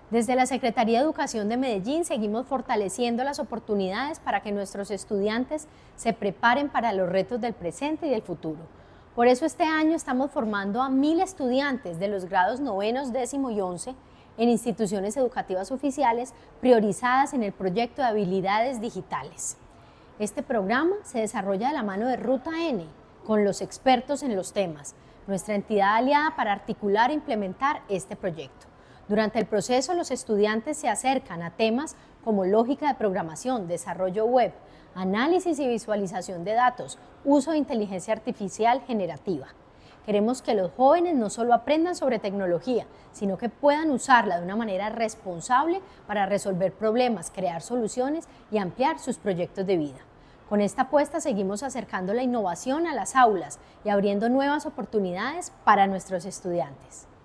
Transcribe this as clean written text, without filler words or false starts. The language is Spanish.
Desde la Secretaría de Educación de Medellín seguimos fortaleciendo las oportunidades para que nuestros estudiantes se preparen para los retos del presente y del futuro. Por eso este año estamos formando a 1000 estudiantes de los grados novenos, décimo y 11 en instituciones educativas oficiales priorizadas en el proyecto de habilidades digitales. Este programa se desarrolla de la mano de Ruta N, con los expertos en los temas, nuestra entidad aliada para articular e implementar este proyecto. Durante el proceso, los estudiantes se acercan a temas como lógica de programación, desarrollo web, análisis y visualización de datos, uso de inteligencia artificial generativa. Queremos que los jóvenes no solo aprendan sobre tecnología, sino que puedan usarla de una manera responsable para resolver problemas, crear soluciones y ampliar sus proyectos de vida. Con esta apuesta seguimos acercando la innovación a las aulas y abriendo nuevas oportunidades para nuestros estudiantes.